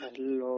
Hello.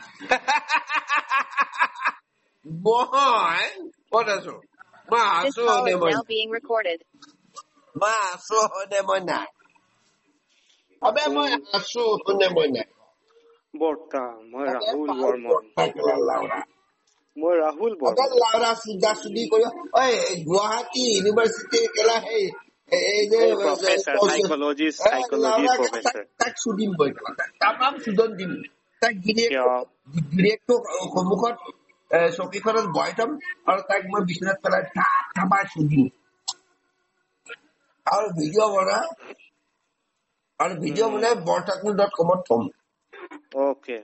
Boy, what is it? This call is now being recorded. Maso demona. Abe mo aso demona. Borta, moi Rahul Bormon. Moi Rahul Abe Bormon. Laura sida sudi koyo. Oi, Guwahati University kela hey. Professor, psychology professor. Tak sudin boy. Tamam sudon dim. Tak director komukot সকিখনত বহাই থম আৰু তাক মই বিছনাত পেলাই থাবা সুধিম আৰু ভিডিঅ' বনাই bortaknu.com ত থম Okay.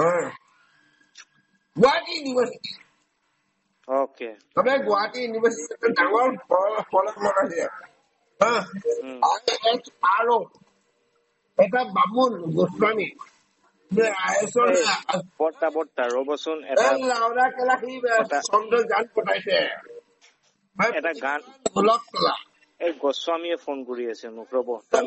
Guwahati university Okay. তবে গুৱাহাটী ইউনিভাৰ্চিটি ডাঙৰ ফলক লগাইছে আৰু এটা বামুণ গোস্বামী Borta, Roboson, এটা গান এই গোস্বামীয়ে ফোন কৰি আছে মোক ৰব তাক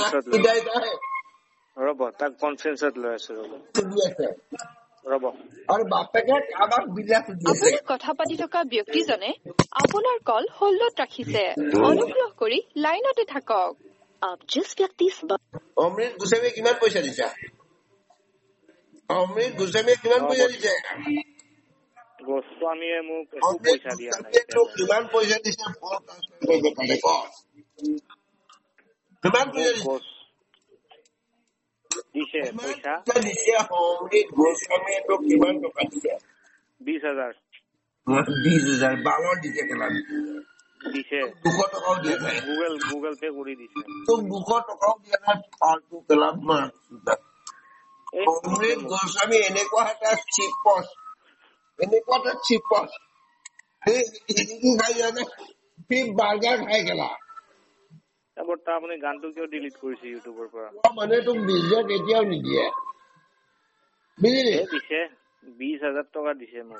কনফাৰেন্সত লৈ আছে ৰব আৰু বাপেকে আমাক বিলাস দি আছে আপুনি কথা পাতি থকা ব্যক্তিজনে আপোনাৰ কল হোল্ডত ৰাখিছে অনুগ্ৰহ কৰি লাইনতে থাকক आप जिस व्यक्ति অমৃত গোস্বামী কিমান পইচা দিছা অমৃত গোস্বামী কিমান পইচা দিছে গোস্বামীয়ে মোক একো পইচা দিয়া নাই কিমান পইচা দিছে কিমান পইচা দিছে পইচা দিছে অমৃত গোস্বামীয়ে তো কিমান টকা দিছে 20,000 20,000 বালৰ দিছে কেলা দিছে 200 টকাও দিয়া নাই গুগল পে কৰি দিছে তো 200 টকাও দিয়া নাই ফালতু কেলা মাৰ অমৃত গোস্বামী এনেকুৱা এটা চিপছ খাই জানে সি বাৰ্গাৰ খাই গেলা বৰ্তা আপুনি গানটো কিয় ডিলিট কৰিছে ইউটিউবৰ পৰা মানে তোক বিজনেছ কেতিয়াও নিদিয়ে বুজিলি দিছে 20,000 টকা দিছে মোক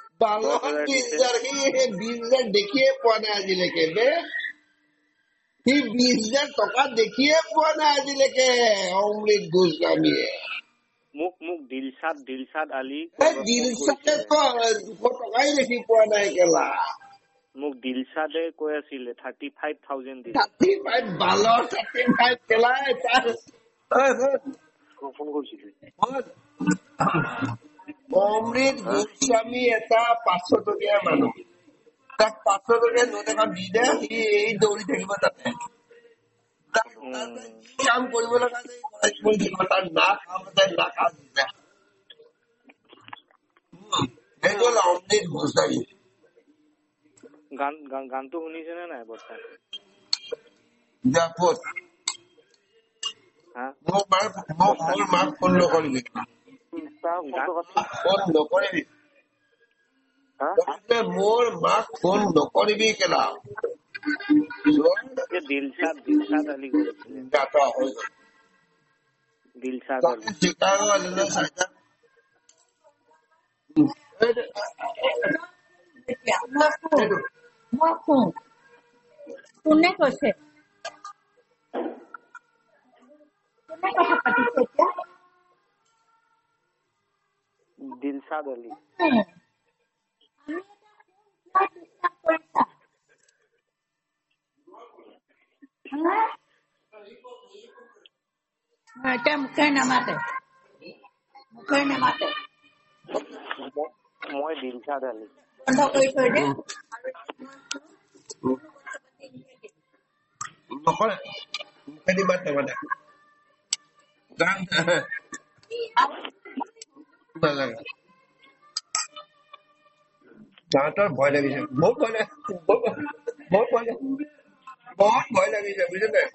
20,000 দেখিয়ে পোৱা নাই আজিলৈকে বে সি 20,000 টকা দেখিয়ে পোৱা নাই আজিলৈকে অমৃত গোস্বামীয়ে মোক দিলছাদ আলী দিলছাদে তো 200 টকাই দেখি পোৱা নাই কেলা মোক দিলছাদে কৈ আছিল 35,000 দিছে 35 বালৰ 35 কেলা তাৰ ফোন কৰিছিল অমৃত গোস্বামী এটা 500 টকীয়া মানুহ তাক 500 টকীয়া নোট এখন দি দে সি এই দৌৰি থাকিব তাতে কাম কৰিব লগা তাৰ না কাজ অমৃত গোস্বামী গানটো শুনিছে নে নাই বৰ্তা জাপত মোৰ মাক ফোন নকৰিবি মোৰ মাক ফোন নকৰিবি কেলা দিলছাদ আলী দিলছাদ আলী চিকাগো আলিলৈ চাইছা কোনে কৈছে কোনে কথা পাতিছে এতিয়া দিলছাদ আলী এতিয়া মুখে নামাতে মই দিলছাদ আলী বন্ধ কৰি থৈ দে নকৰে মুখেদি মাত নামাতে গান নালাগে তাহাঁতৰ ভয় লাগিছে বহুত ভয় লাগিছে বুজিছে নাই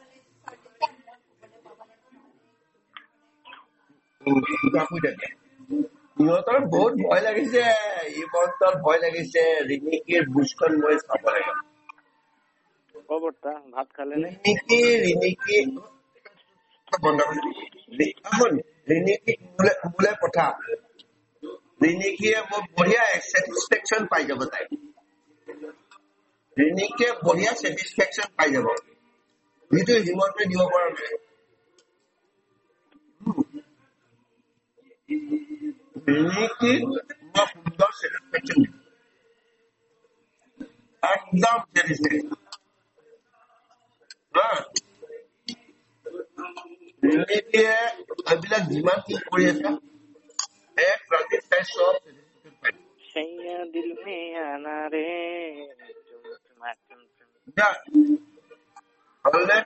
সিহঁতৰ বহুত ভয় লাগিছে ইহঁতৰ ভয় লাগিছে ৰিনিকিৰ বুজখন মই চাব লাগে ভাত খালে নে ৰিনিকি মোলে পঠা ৰিনিকিয়ে মই বঢ়িয়া ছেটিছফেকশ্যন পাই যাব তাই ৰিনিকিয়ে বঢ়িয়া ছেটিছফেকশ্যন পাই যাব যিটো হিমন্তে দিব পৰা নাই ৰিণিকী মই সুন্দৰ চেটিছফেকশ্যন একদম চেটিছফেকশ্যন ৰিণিকীয়ে এইবিলাক যিমান কি কৰি আছে এক ৰাতি তাই চব सैया दिल में आना रे হ'লনে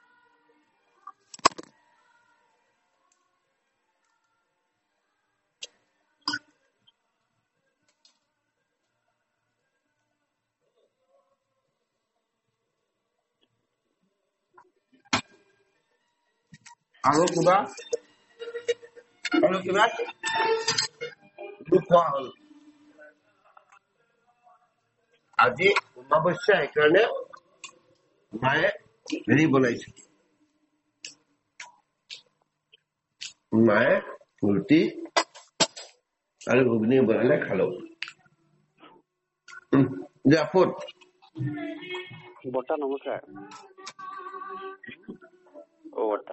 আৰু কিবা খোৱা হ'ল আজি অমাৱস্যা সেইকাৰণে মায়ে হেৰি বনাইছে মায়ে ৰুটি আৰু ঘুগনি বনালে খালো যা ফুট বৰ্তা নমস্কাৰ ओ बर्ता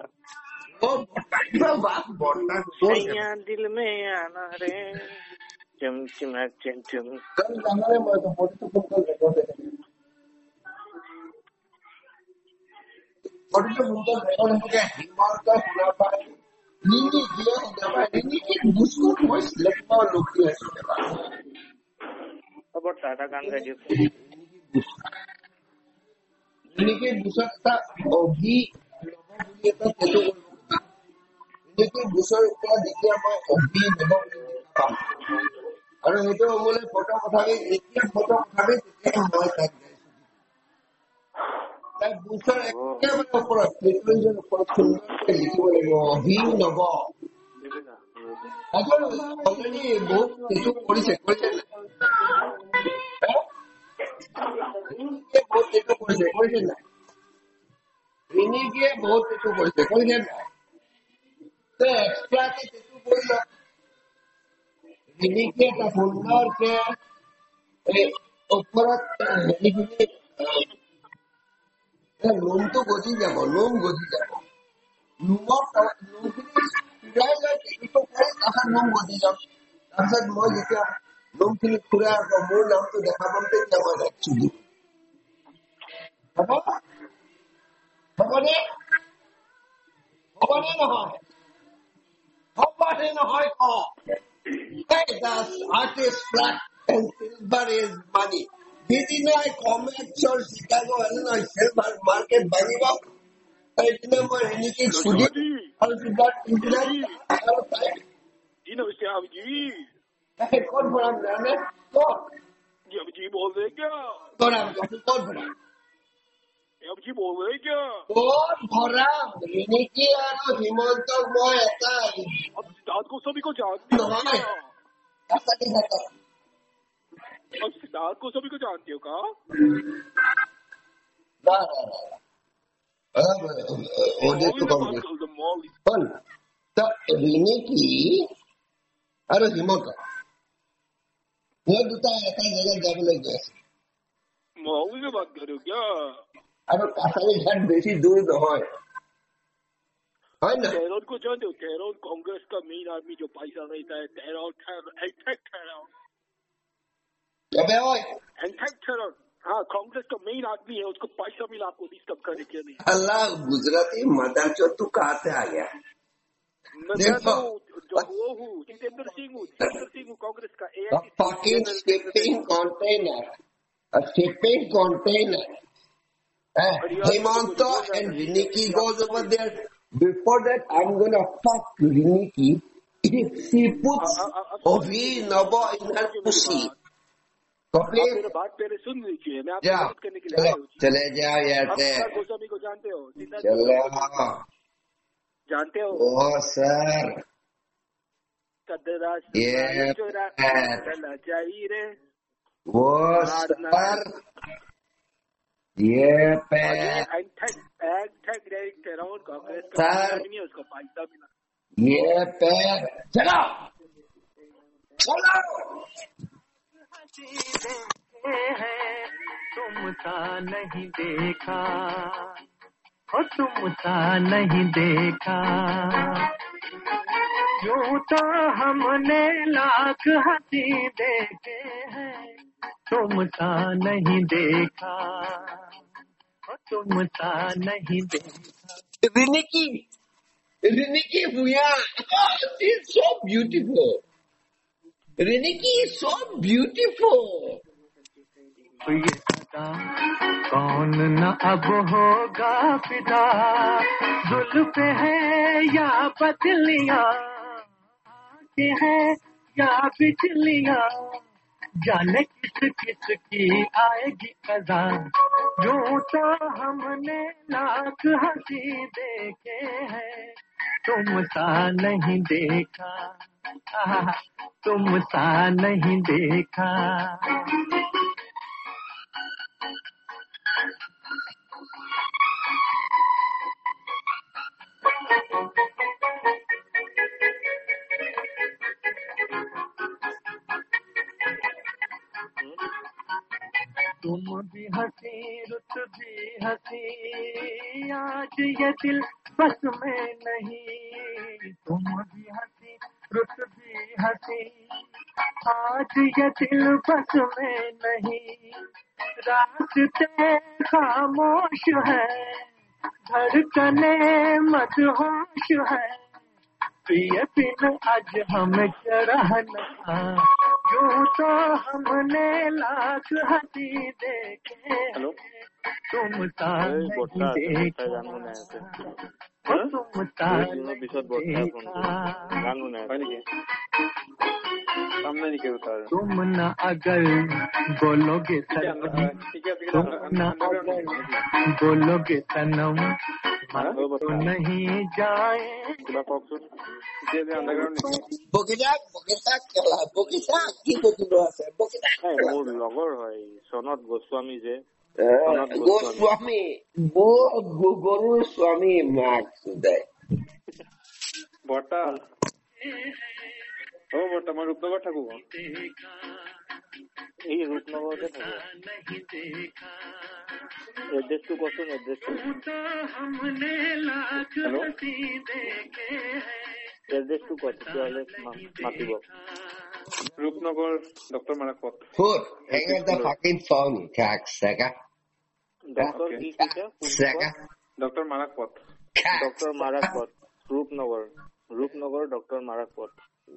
सैया दिल में आना रे चमचमा चमचम बर्ता এটা গান গাই দিও ৰিণিকীৰ বুচত এটা অভি বুলি এটা ফটো ৰিণিকীৰ বুচৰ পৰা যেতিয়া মই অভি নব পাম আৰু সেইটো মোলৈ ফটো পঠাবি এতিয়া ফটো পঠাবি তেতিয়া মই তাক তাই বুচৰ একেবাৰে ওপৰত লিটাৰেঞ্জৰ ওপৰত সুন্দৰকৈ লিখিব লাগিব অভি নব অলৰেডি বহুত সেইটো কৰিছে নাই ৰিণিকীয়ে বহুত টেটু কৰিছে নাই এক্সট্ৰাকে টেটু কৰিল ৰিণিকীয়ে এটা সুন্দৰকে ওপৰত হেৰিখিনি নোমটো গজি যাব নোমখিনি ফুৰাই লৈ টেটুটো কৰি তাৰপিছত নোম গজি যাম তাৰপিছত মই যেতিয়া নোমখিনি ফুৰাই আকৌ মোৰ নামটো দেখা পাম তেতিয়া মই ৰাখিছো দিম হ'বনে নহয় Hey, the artist flat and silver is money. Did you know I comment on Chicago Illinois silver market money up? I remember Riniki Sudi. How did that internet? You know, Shabji. Hey, कौन बड़ा जाने? कौन? Shabji बोल रहे क्या? कौन बड़ा? Shabji बोल रहे क्या? कौन बड़ा? Riniki और हिमंत मैं ऐसा अब सिद्धार्थ को सभी को जानते हो क्या? ऐसा नहीं होता अब सिद्धार्थ को सभी को जानते हो क्या? ओडे तो कौन कौन तब রিণিকী और हिमंत ये दूसरा ऐसा जगह जाने गए मौली से बात करो क्या? अब कासारी घाट बेसी दूर न हो टेहरान को जानते हो? टेहरान कांग्रेस का मेन आदमी जो पैसा नहीं था टेहरान हाँ कांग्रेस का मेन आदमी है उसको पैसा मिला आपको डिस्टर्ब करने के लिए अल्लाह गुजराती मदर जो तू कहाँ से आ गया मैं तो जो वो हूँ जितेंद्र सिंह हूँ कांग्रेस का fucking shipping container Himanta and Riniki goes over there. Before that, I'm gonna fuck Riniki if she puts Ovi Nava in her pussy. मेरे बात पहले सुन लीजिए मैं आपको मदद करने के लिए आया हूँ चले जाओ यार से गोस्वामी को जानते हो चलो जानते हो ओ सर ये चाहिए वो सर ये उसको पैसा मिला ये पैर चलो तुम सा नहीं देखा हो तुम सा नहीं देखा यूं तो हमने लाख हंसी देखे हैं तुम सा नहीं देखा तुम सा नहीं देखा Riniki Fuya. Oh, she's so beautiful. Riniki is so beautiful. ये सदा कौन न अब होगा फिदा जुल्फ है या पतलियां आंखें हैं या बिजलियां जाने किस किस की आएगी कज़ा यूं तो हमने लाख हंसी देखे हैं तुम सा नहीं देखा तुम सा नहीं देखा तुम भी हंसी रुत भी हंसी आज ये दिल बस में नहीं तुम भी हंसी रुत भी हंसी आज ये दिल बस में नहीं रास्ते खामोश है धड़कने मदहोश है प्रिय बिन आज हमें चढ़ना यूं तो हमने लाख हंसी देखे तुम सा नहीं देखा तुम सा तुम न अगर बोलोगे सनम तुम न अगर बोलोगे सनम तो नहीं जाए মোৰ লগৰ হয় সনত গোস্বামী যে গোস্বামী গৰুৰ স্বামী মাক সুদায় বৰ্তা বৰ্তা মই ৰূপনগৰত থাকো এই ৰূপনগৰতে থাকো এড্ৰেছটো কচোন এড্ৰেছটো এড্ৰেছটো কত তেতিয়াহ'লে মাতিব ৰূপনগৰ ডক্টৰ মাৰাক পথ Food. Hang on the fucking phone, Jack. Sega. Doctor কি কৈছে Sega. ডক্টৰ মাৰাক পথ ডক্টৰ মাৰাক পথ ৰূপনগৰ ডক্টৰ মাৰাক পথ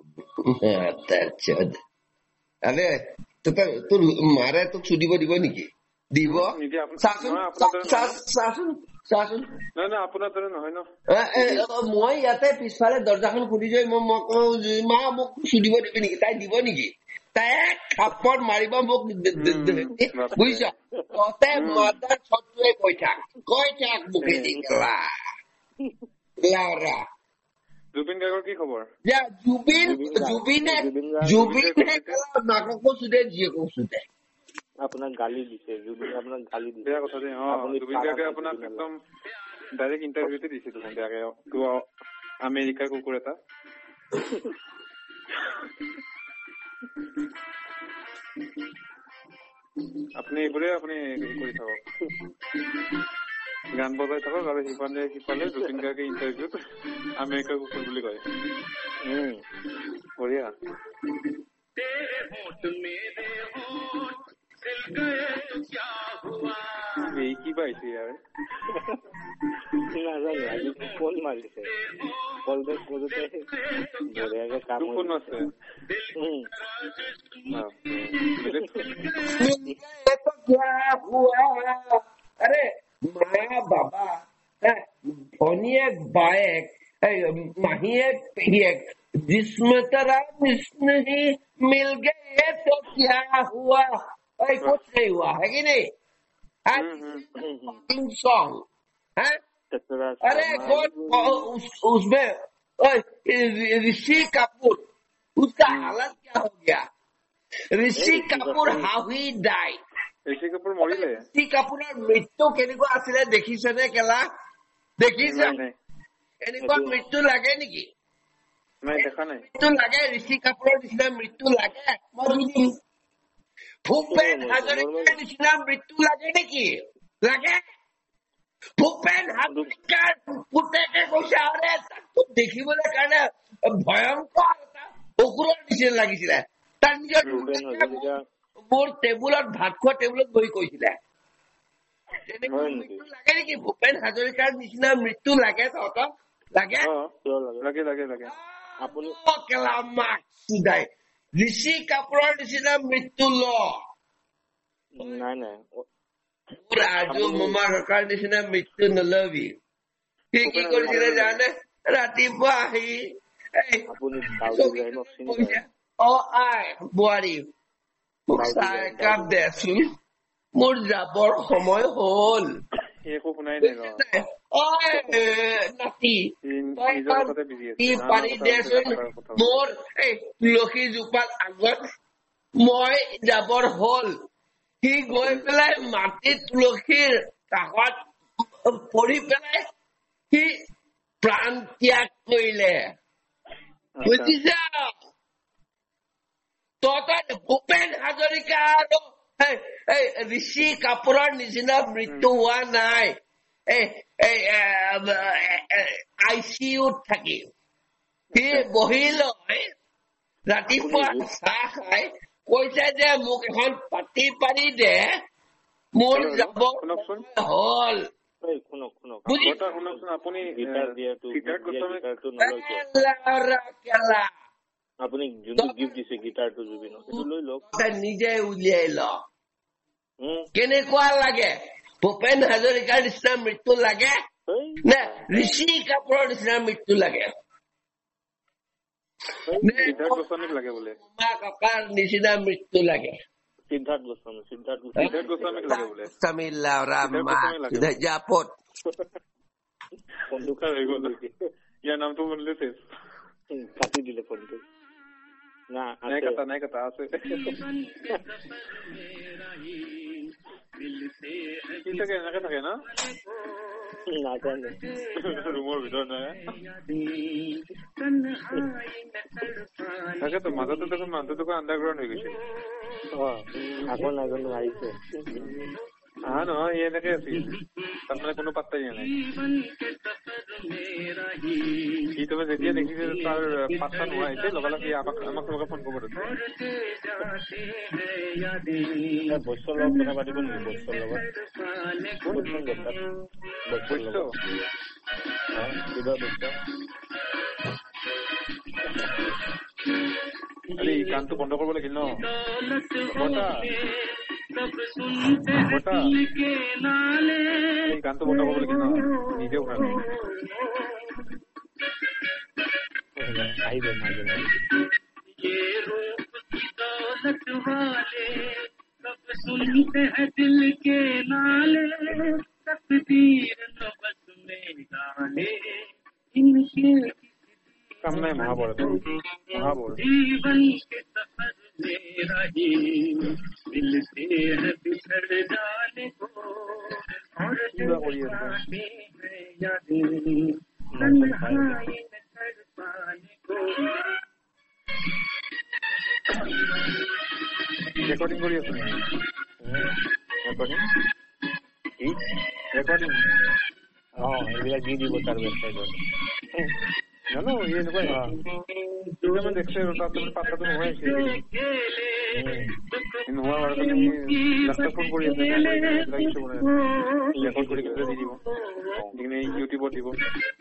আরে তোর মারে তো ছুটিব দিব নেকি দিব আপোনাৰ দৰে নহয় ন মই ইয়াতে পিছফালে দৰ্জাখন খুলি যাই মই মা মোক ছুটিব দিবি নেকি তাই দিব নেকি তাই এক থাপ্পড় মাৰিব মোক বুজিছ ততে মাদাৰ চটোৱে কৈ থাক মুখে দি গেলা জুবিন গাৰ্গৰ কি খবৰ জুবিনে মাককো চুদে জীয়েকো চুদে আপোনাক গালি দিছে জুবিনে আপোনাক গালি দিছে বেয়া কথা দেই জুবিন গাৰ্গে আপোনাক একদম ডাইৰেক্ট ইণ্টাৰভিউতে দিছিল বেয়াকে আমেৰিকাৰ কুকুৰ এটা আপুনি এইবোৰে আপুনি কৰি থাকক গান বজাই থাকক আৰু সিফালে জুবিন গাৰ্গে ইণ্টাৰভিউত আমেৰিকাৰ কুকুৰ বুলি কয় বঢ়িয়া এই কি পাইছে ইয়াৰ নাজানো আজি কল মাৰিছে কল বেক কৰোতে বঢ়িয়াকে কাম কোন আছে अरे माया बाबा भनियक बायक माहियक पेहियक जिसमें तेरा नहीं मिल गए तो क्या हुआ कुछ नहीं हुआ है कि नहीं सॉन्ग है अरे उसमें ऋषि कपूर उसका हालत क्या हो गया Rishi Kapoor how he died Rishi Kapoor মৰিলে ঋষি কাপুৰৰ মৃত্যু কেনেকুৱা আছিলে দেখিছেনে কেলা দেখিছে এনেকুৱা মৃত্যু লাগে নেকি নাই দেখা নাই মৃত্যু লাগে ঋষি কাপুৰৰ নিচিনা মৃত্যু লাগে ভূপেন হাজৰিকাৰ নিচিনা মৃত্যু লাগে নেকি লাগে ভূপেন হাজৰিকাৰ পুতেকে কৈছে আৰে তাক দেখিবলৈ কাৰণে ভয়ংকৰ এটা অসুৰৰ নিচিনা লাগিছিলে তাৰ নিজৰ মোৰ টেবুলত ভাত খোৱা টেবুলত বহি কৈছিলে লাগে নেকি ভূপেন হাজৰিকাৰ নিচিনা মৃত্যু লাগে তহঁতক লাগে ঋষি কাপুৰৰ নিচিনা মৃত্যু ল নাই ৰাজু মোমা ককাৰ নিচিনা মৃত্যু নলবি সি কি কৰিছিলে জানে ৰাতিপুৱা আহি বোৱাৰী চাহ একাপ দেচোন মোৰ যাবৰ সময় হল নাতি পাৰি দেচোন মোৰ তুলসী জোপাৰ আগত মই যাবৰ হল সি গৈ পেলাই মাটি তুলসীৰ কাষত পৰি পেলাই সি প্ৰাণ ত্যাগ কৰিলে বুজিছা তহঁতৰ ভূপেন হাজৰিকা আৰু ঋষি কাপুৰৰ নিচিনা মৃত্যু হোৱা নাই ICUত থাকি সি বহি লৈ ৰাতিপুৱা চাহ খাই কৈছে যে মোক এখন পাতি পাৰি দে মোৰ যাব হল আপুনি যোনটো গিফ্ট দিছে গিটাৰটো জুবিনক সেইটো লৈ লওক নিজে উলিয়াই ল কেনেকুৱা লাগে ভূপেন হাজৰিকাৰ নিচিনা মৃত্যু লাগে নে ঋষি কাপুৰৰ নিচিনা মৃত্যু লাগে ককাৰ নিচিনা মৃত্যু লাগে সিদ্ধাৰ্থ গোস্বামী লাগে বোলে ইয়াৰ নামটো বদলে কাটি দিলে ফোনটো নাই কটা আছে এনেকে থাকে ন ৰুমৰ ভিতৰত নহয় তাকেতো মাজতে দেখোন মানুহটো আণ্ডাৰগ্ৰাউণ্ড হৈ গৈছে আগৰ নাজানো আহিছে নহয় এনেকে আছিল তাৰমানে কোনো পাত্তাই দিয়া নাই সি তুমি যেতিয়া দেখিছে তাৰ পাত্তা নোহোৱা হৈছে লগালগ আমাক তোমাকে ফোন কৰিব বৈশ্যৰ লগত কথা পাতিব নেকি বৈশ্যৰ লগত আরে এই গানটো বন্ধ কৰিব লাগিল ন এই গানটো বন্ধ কৰিব লাগিল ন নিজে উঠা আহিব মাজে মাজে सुनते हैं दिल के नाले तकदीर न बस में गाने इनके सामने महाभारत जीवन के सफर में रही मिलते हैं बिछड़ जाने को और जाते हैं यादें तन्हाई में तड़पाने को রেকর্ডিং করি আছে রেকর্ডিং এইবিলাক দি দিব তাৰ ৱেবছাইটত জানো এনেকুৱা মানে দেখছে তাত পাত্তাটো নোহোৱাইছে নোহোৱা হোৱাৰ কাৰণে লাষ্টত ফোন কৰি আছে ৰেকৰ্ড কৰি দি দিব ইউটিউবত দিব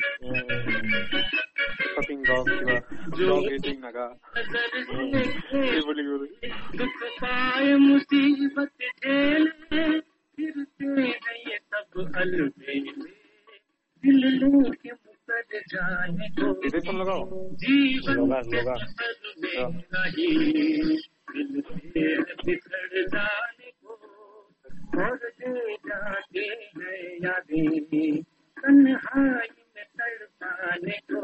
শপিং ব্লগ কিবা ব্লগ এডিটিং নাগা दुख पाए मुसीबत झेले फिरते हैं ये सब अलबेले दिल लेके मुकर जाने को इधर लगाओ जीवन लगा दिल से बिछड़ जाने को और दे जाते हैं यादें तन्हाई में तड़पाने को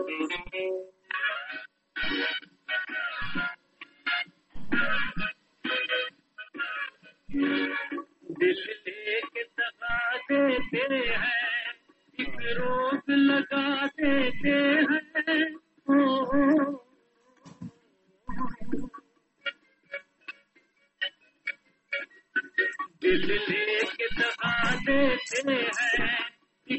दिल लेके दगा देते हैं एक रोक लगा देते हैं दिल लेके दगा देते हैं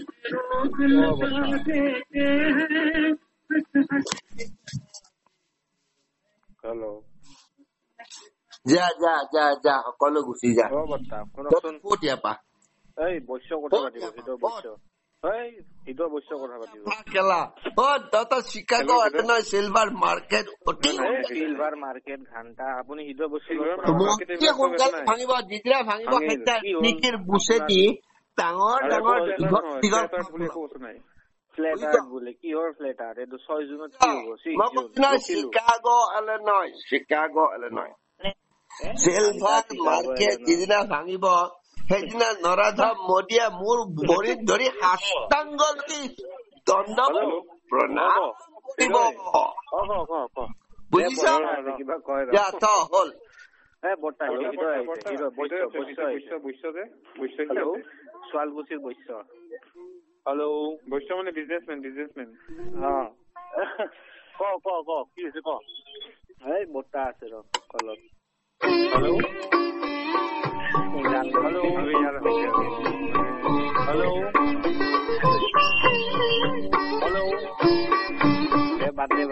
হেল্ল' যা সকলো গুচি যা বৰ্তা শুনকচোন ক'ত ইয়াৰ পৰা এই বৈশ্য কথা পাতিব সিটোৰ বৈশ্য সিটোৰ বৈশ্য কথা পাতিব কেলা তহঁতৰ চিকাগো আছে নহয় চিলভাৰ মাৰ্কেট অতি চিলভাৰ মাৰ্কেট ঘাণ্টা আপুনি সিটোৰ বৈশ্য সোনকালে ভাঙিব যেতিয়া ভাঙিব সেইটা নিকিৰ বুচেদি ডাঙৰ ফ্লেট আৰ্ট বোলে কিহৰ ফ্লেট আৰ্ট এইটো 6 জুনত কি হ'ব চিকাগো এলেনয় চিলভাৰ মাৰ্কেট যিদিনা ভাঙিব সেইদিনা নৰাধম মোদীয়ে মোৰ ভৰিত ধৰি সাষ্টাংগী দণ্ড প্ৰণাম কৰিব বুজিছ হ'ল শুৱালকুছিৰ বৈশ্য হেল্ল' বৈশ্য মানে বিজনেছমেন ক কি হৈছে ক এই বৰ্তা আছে ৰ কলত হেল্ল' বাদ দে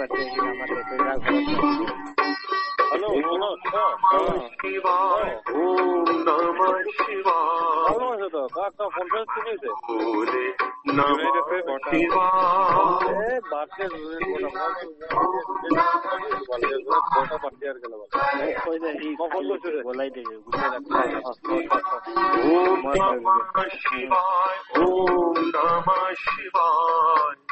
Om Namah Shivaya.